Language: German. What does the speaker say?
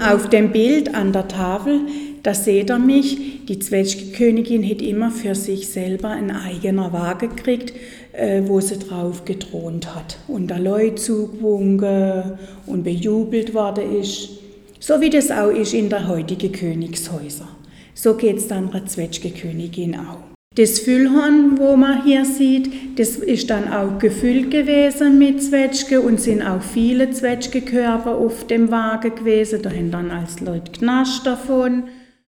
Auf dem Bild an der Tafel, da seht ihr mich, die Zwetschgenkönigin hat immer für sich selber einen eigenen Wagen gekriegt, wo sie drauf gethront hat. Und der Leute zugewunken und bejubelt worden ist. So wie das auch ist in der heutigen Königshäuser. So geht es dann der Zwetschgenkönigin auch. Das Füllhorn, wo man hier sieht, das ist dann auch gefüllt gewesen mit Zwetschgen und sind auch viele Zwetschgenkörper auf dem Wagen gewesen. Da haben dann als Leute genascht davon.